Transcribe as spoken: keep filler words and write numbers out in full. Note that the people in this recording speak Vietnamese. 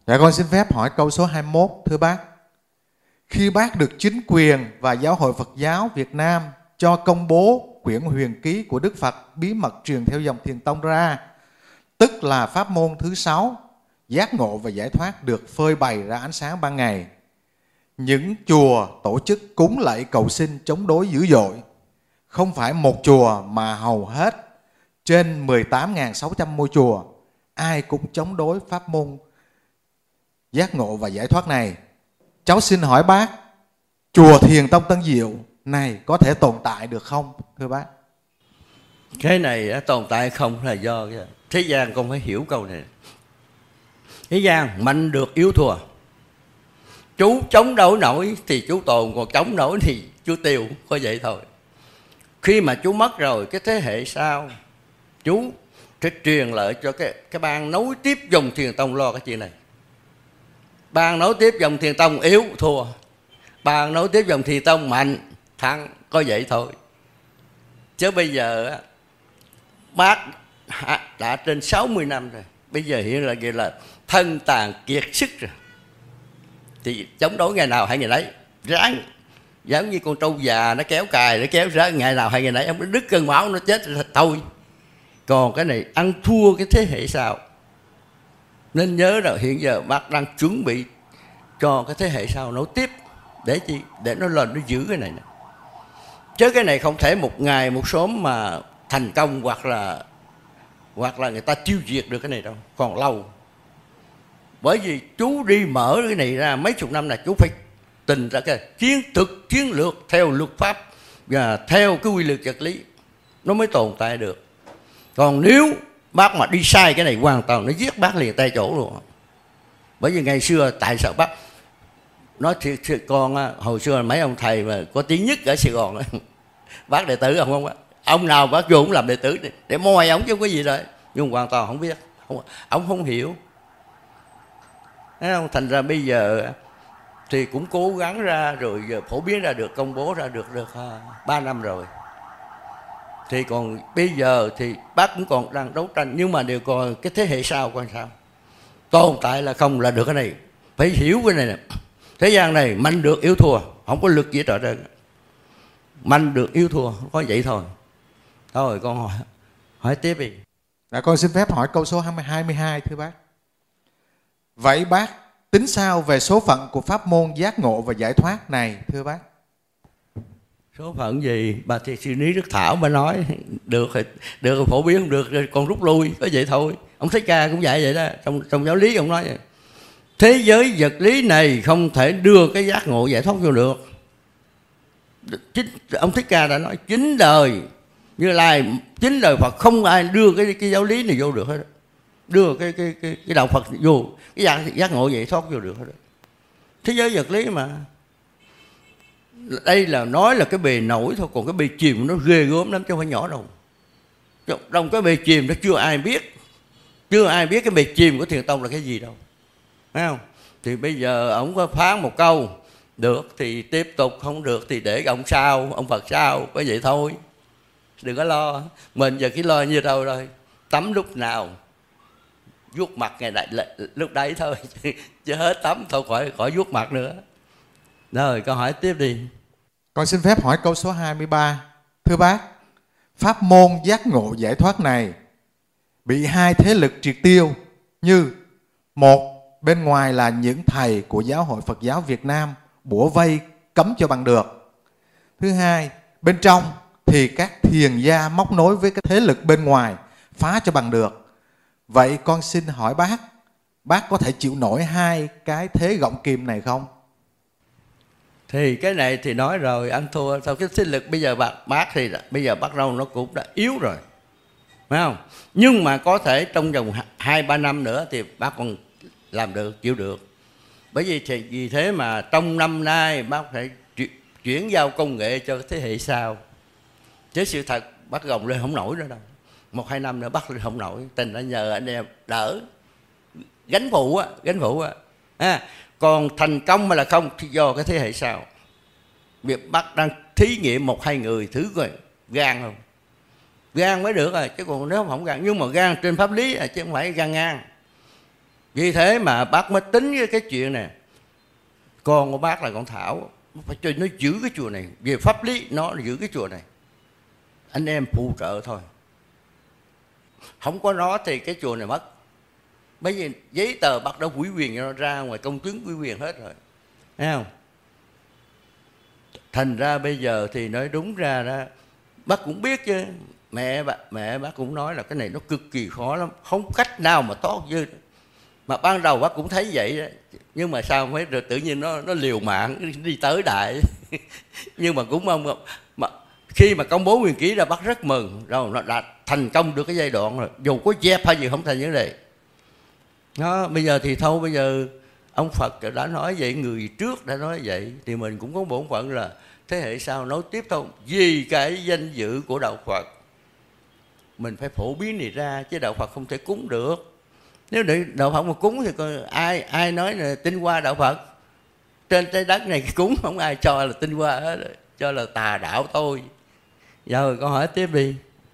Dạ con xin phép hỏi câu số hai mươi mốt thưa bác. Khi bác được chính quyền và Giáo hội Phật giáo Việt Nam cho công bố quyển huyền ký của Đức Phật bí mật truyền theo dòng Thiền Tông ra, tức là pháp môn thứ sáu, giác ngộ và giải thoát được phơi bày ra ánh sáng ban ngày, những chùa tổ chức cúng lạy cầu xin chống đối dữ dội. Không phải một chùa mà hầu hết trên mười tám nghìn sáu trăm ngôi chùa, ai cũng chống đối pháp môn giác ngộ và giải thoát này. Cháu xin hỏi bác, chùa Thiền Tông Tân Diệu này có thể tồn tại được không thưa bác? Cái này tồn tại không là do thế gian con phải hiểu câu này. Thế gian mạnh được yếu thua. Chú chống đối nổi thì chú tồn, còn chống nổi thì chú tiêu, có vậy thôi. Khi mà chú mất rồi, cái thế hệ sau chú sẽ truyền lại cho cái, cái ban nối tiếp dòng Thiền Tông lo cái chuyện này. Ban nối tiếp dòng Thiền Tông yếu thua, ban nối tiếp dòng Thiền Tông mạnh thắng, có vậy thôi. Chứ bây giờ bác đã trên sáu mươi năm rồi, bây giờ hiện là vậy là thân tàn kiệt sức rồi, thì chống đối ngày nào hay ngày nấy, ráng giống như con trâu già nó kéo cài, nó kéo ra ngày nào hay ngày nấy, ông đứt cơn máu nó chết thôi. Còn cái này ăn thua cái thế hệ sau. Nên nhớ là hiện giờ bác đang chuẩn bị cho cái thế hệ sau nối tiếp. Để chi? Để nó lên nó giữ cái này nè. Chứ cái này không thể một ngày một sớm mà thành công, hoặc là hoặc là người ta tiêu diệt được cái này đâu, còn lâu. Bởi vì chú đi mở cái này ra mấy chục năm là chú phải tình ra cái chiến thực, chiến lược theo luật pháp và theo cái quy luật vật lý nó mới tồn tại được. Còn nếu bác mà đi sai cái này hoàn toàn nó giết bác liền tay chỗ luôn. Bởi vì ngày xưa tại sao bác nói thiệt, thiệt con hồi xưa mấy ông thầy mà có tiếng nhất ở Sài Gòn bác đệ tử không không ông nào bác vô cũng làm đệ tử để moi ổng chứ không có gì rồi, nhưng hoàn toàn không biết, không, ông không hiểu. Thấy không? Thành ra bây giờ thì cũng cố gắng ra rồi, giờ phổ biến ra được, công bố ra được được ba năm rồi. Thì còn bây giờ thì bác cũng còn đang đấu tranh, nhưng mà đều còn cái thế hệ sau coi sao. Tồn tại là không là được cái này. Phải hiểu cái này nè. Thế gian này mạnh được yếu thua, không có lực gì hết trơn. Mạnh được yếu thua, có vậy thôi. Thôi con hỏi, hỏi tiếp đi. Dạ, con xin phép hỏi câu số hai mươi hai thưa bác. Vậy bác tính sao về số phận của pháp môn giác ngộ và giải thoát này thưa bác? Số phận gì? Bà Thiệt Sư Ní Đức Thảo bà nói được thì được, phổ biến không được rồi còn rút lui, có vậy thôi. Ông Thích Ca cũng dạy vậy đó, trong trong giáo lý ông nói vậy. Thế giới vật lý này không thể đưa cái giác ngộ giải thoát vô được. Chính, ông Thích Ca đã nói chính đời Như Lai, chính đời Phật không ai đưa cái cái giáo lý này vô được hết đó. Đưa cái cái cái cái đạo Phật vô, cái giác, giác ngộ giải thoát vô được hết đó. Thế giới vật lý mà. Đây là nói là cái bề nổi thôi, còn cái bề chìm nó ghê gớm lắm chứ không phải nhỏ đâu. Trong cái bề chìm nó chưa ai biết, chưa ai biết cái bề chìm của Thiền Tông là cái gì đâu, thấy không? Thì bây giờ ông có phán một câu, được thì tiếp tục, không được thì để ông sau, ông Phật sau, có vậy thôi. Đừng có lo, mình giờ cái lo như đâu rồi, tắm lúc nào vuốt mặt ngày này lúc đấy thôi, chứ hết tắm thôi khỏi khỏi vuốt mặt nữa. Rồi câu hỏi tiếp đi. Con xin phép hỏi câu số hai mươi ba. Thưa bác, pháp môn giác ngộ giải thoát này bị hai thế lực triệt tiêu như: một, bên ngoài là những thầy của Giáo hội Phật giáo Việt Nam bủa vây cấm cho bằng được. Thứ hai, bên trong thì các thiền gia móc nối với cái thế lực bên ngoài phá cho bằng được. Vậy con xin hỏi bác, bác có thể chịu nổi hai cái thế gọng kìm này không? Thì cái này thì nói rồi, ăn thua. Sau cái thế lực bây giờ bác, bác thì bây giờ bác đâu nó cũng đã yếu rồi, phải không? Nhưng mà có thể trong vòng hai ba năm nữa thì bác còn làm được, chịu được. Bởi vì thì vì thế mà trong năm nay bác phải chuyển giao công nghệ cho thế hệ sau. Chứ sự thật bác gồng lên không nổi nữa đâu. Một hai năm nữa bác lên không nổi. Tình đã nhờ anh em đỡ, gánh phụ á, gánh phụ á. À, còn thành công hay là không thì do cái thế hệ sau. Việc bác đang thí nghiệm một hai người thứ coi gan không, gan mới được rồi, chứ còn nếu không gan. Nhưng mà gan trên pháp lý chứ không phải gan ngang. Vì thế mà bác mới tính cái chuyện này. Con của bác là con Thảo, phải cho nó giữ cái chùa này. Về pháp lý nó giữ cái chùa này, anh em phụ trợ thôi. Không có nó thì cái chùa này mất. Bởi vì giấy tờ bác đã ủy quyền cho nó, ra ngoài công chứng ủy quyền hết rồi, thấy không? Thành ra bây giờ thì nói đúng ra đó, bác cũng biết chứ, mẹ bác, mẹ bác cũng nói là cái này nó cực kỳ khó lắm, không cách nào mà thoát dư. Mà ban đầu bác cũng thấy vậy đó, nhưng mà sao mới rồi tự nhiên nó nó liều mạng đi tới đại. Nhưng mà cũng mong mà khi mà công bố quyền ký ra bác rất mừng, rồi nó đã thành công được cái giai đoạn rồi, dù có dép hay gì không thành vấn đề. Nó bây giờ thì thôi, bây giờ ông Phật đã nói vậy, người trước đã nói vậy, thì mình cũng có bổn phận là thế hệ sau nối tiếp thôi. Vì cái danh dự của đạo Phật mình phải phổ biến này ra, chứ đạo Phật không thể cúng được. Nếu để đạo Phật mà cúng thì coi ai ai nói là tinh hoa đạo Phật. Trên trái đất này cúng không ai cho là tinh hoa hết, cho là tà đạo thôi. Giờ con hỏi tiếp đi.